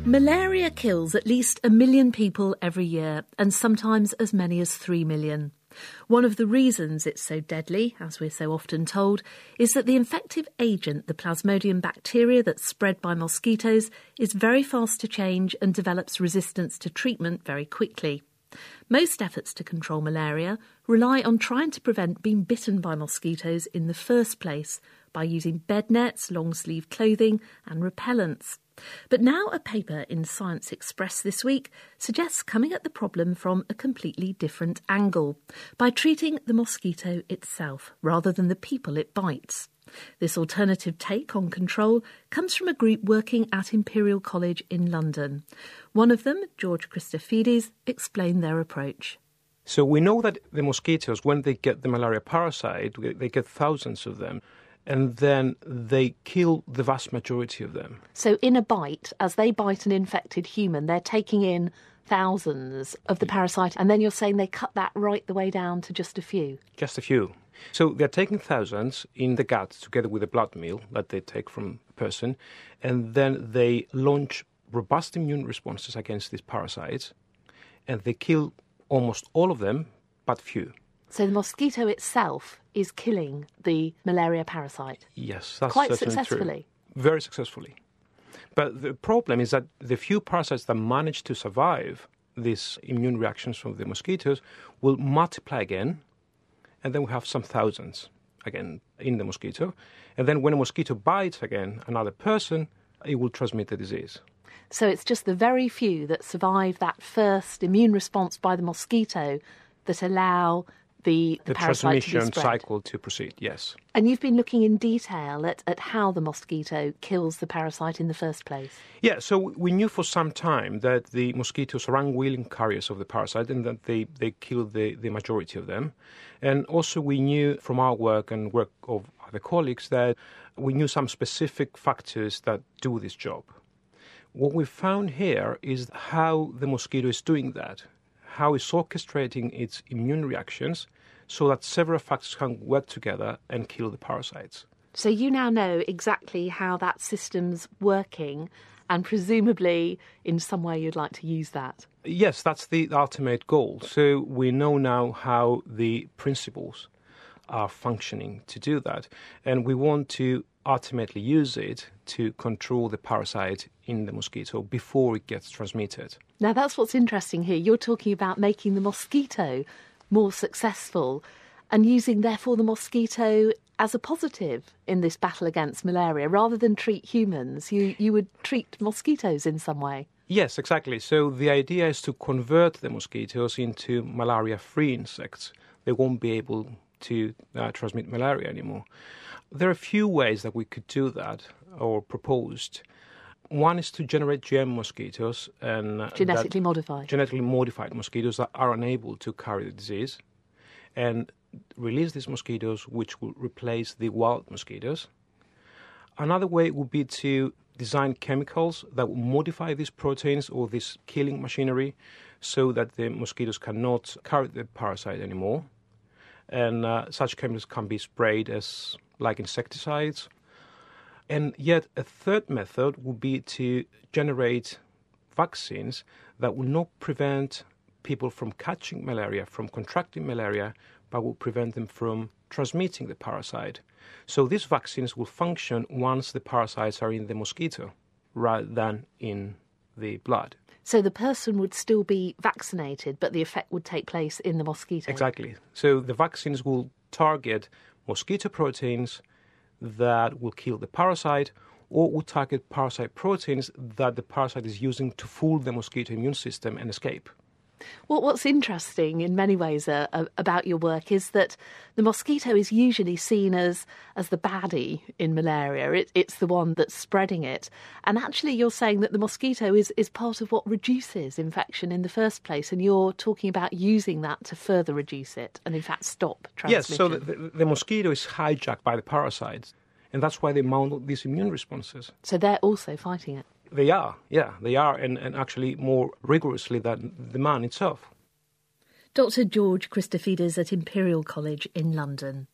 Malaria kills at least 1 million people every year, and sometimes as many as 3 million. One of the reasons it's so deadly, as we're so often told, is that the infective agent, the Plasmodium bacteria that's spread by mosquitoes, is very fast to change and develops resistance to treatment very quickly. Most efforts to control malaria rely on trying to prevent being bitten by mosquitoes in the first place by using bed nets, long-sleeve clothing and repellents. But now a paper in Science Express this week suggests coming at the problem from a completely different angle, by treating the mosquito itself rather than the people it bites. This alternative take on control comes from a group working at Imperial College in London. One of them, George Christofides, explained their approach. So we know that the mosquitoes, when they get the malaria parasite, they get thousands of them, and then they kill the vast majority of them. So in a bite, as they bite an infected human, they're taking in thousands of the parasite, and then you're saying they cut that right the way down to just a few? Just a few. So they're taking thousands in the gut together with a blood meal that they take from a person, and then they launch robust immune responses against these parasites, and they kill almost all of them, but few. So the mosquito itself is killing the malaria parasite? Yes, that's quite certainly successfully. True. Very successfully. But the problem is that the few parasites that manage to survive these immune reactions from the mosquitoes will multiply again, and then we have some thousands again in the mosquito. And then when a mosquito bites again another person, it will transmit the disease. So it's just the very few that survive that first immune response by the mosquito that allow the parasite transmission to be spread. cycle to proceed, yes. And you've been looking in detail at how the mosquito kills the parasite in the first place. Yeah, so we knew for some time that the mosquitoes are unwilling carriers of the parasite and that they kill the majority of them. And also we knew from our work and work of other colleagues that we knew some specific factors that do this job. What we found here is how the mosquito is doing that, how it's orchestrating its immune reactions so that several factors can work together and kill the parasites. So you now know exactly how that system's working, and presumably in some way you'd like to use that. Yes, that's the ultimate goal. So we know now how the principles are functioning to do that, and we want to ultimately use it to control the parasite in the mosquito before it gets transmitted. Now that's what's interesting here. You're talking about making the mosquito more successful and using therefore the mosquito as a positive in this battle against malaria. Rather than treat humans, you would treat mosquitoes in some way. Yes, exactly. So the idea is to convert the mosquitoes into malaria-free insects. They won't be able to transmit malaria anymore. There are a few ways that we could do that, or proposed. One is to generate GM mosquitoes and genetically modified mosquitoes that are unable to carry the disease, and release these mosquitoes which will replace the wild mosquitoes. Another way would be to design chemicals that will modify these proteins or this killing machinery so that the mosquitoes cannot carry the parasite anymore. And such chemicals can be sprayed as like insecticides. And yet a third method would be to generate vaccines that will not prevent people from catching malaria, from contracting malaria, but will prevent them from transmitting the parasite. So these vaccines will function once the parasites are in the mosquito rather than in the blood. So the person would still be vaccinated, but the effect would take place in the mosquito? Exactly. So the vaccines will target mosquito proteins that will kill the parasite, or will target parasite proteins that the parasite is using to fool the mosquito immune system and escape. Well, what's interesting in many ways about your work is that the mosquito is usually seen as the baddie in malaria. It's the one that's spreading it. And actually you're saying that the mosquito is part of what reduces infection in the first place, and you're talking about using that to further reduce it and in fact stop transmission. Yes, so the mosquito is hijacked by the parasites, and that's why they mount these immune responses. So they're also fighting it? They are, and actually more rigorously than the man itself. Dr. George Christofides at Imperial College in London.